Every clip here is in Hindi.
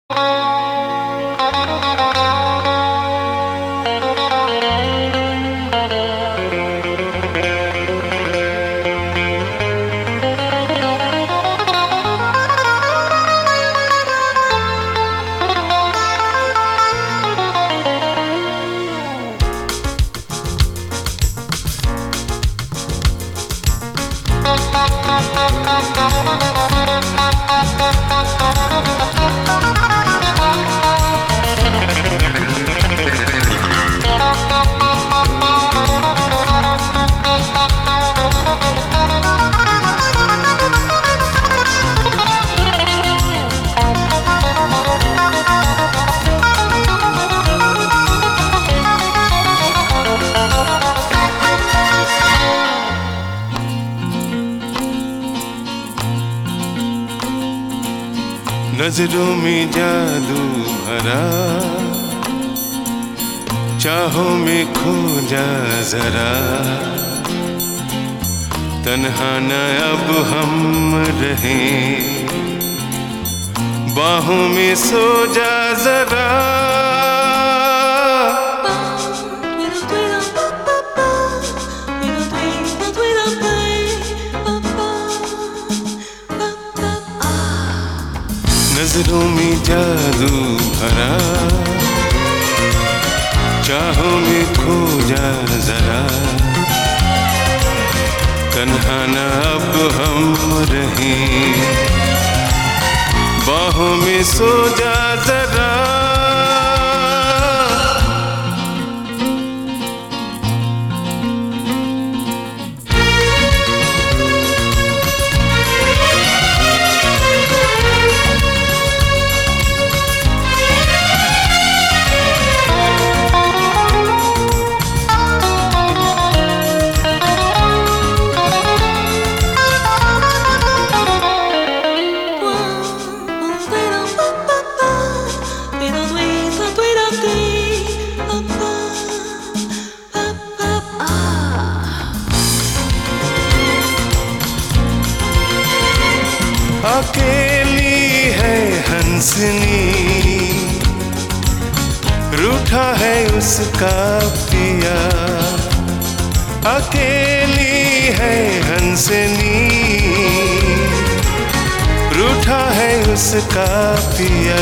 नजरों में जादू भरा, चाहों में खो जा जरा, तन्हा न अब हम रहें, बाहों में सो जा जरा। नजरों में जादू भरा, चाहों में खो जा जरा, तन्हा न अब हम रहें, बाहों में सो जा जरा। अकेली है हंसनी, रूठा है उसका पिया। अकेली है हंसनी, रूठा है उसका पिया।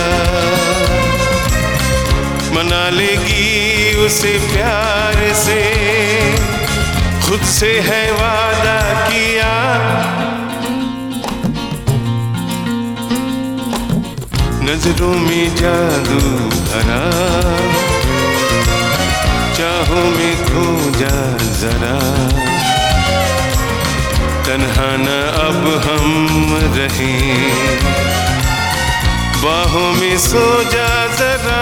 मना लेगी उसे प्यार से, खुद से है वादा किया। नजरों में जादू भरा, चाहों में खो जा जरा, तन्हा न अब हम रहें, बाहों में सो जा जरा।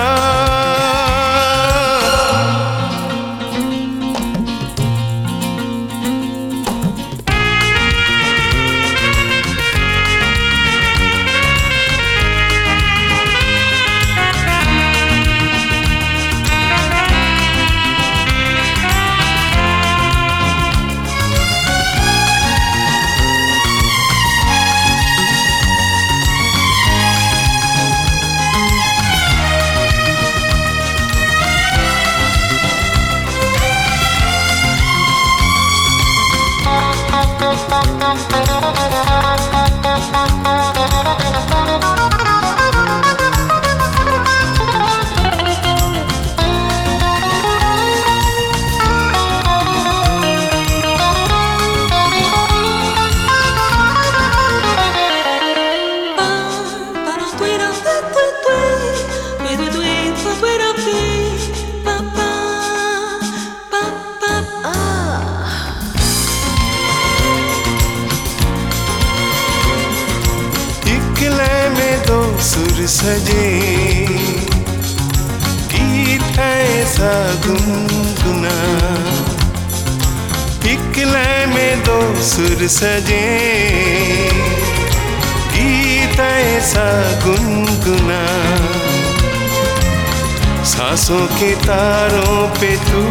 सुर सजे गीत ऐसा गुनगुना, एक लय में दो सुर सजे गीत ऐसा गुनगुना। सांसों के तारों पे तू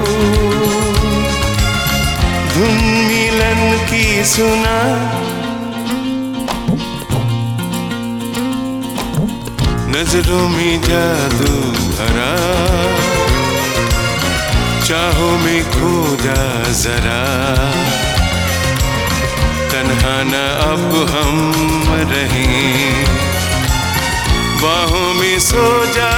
धुन मिलन की सुना। नजरों में जादू भरा, चाहों में खो जा जरा, तन्हा न अब हम रहें, बाहों में सो जा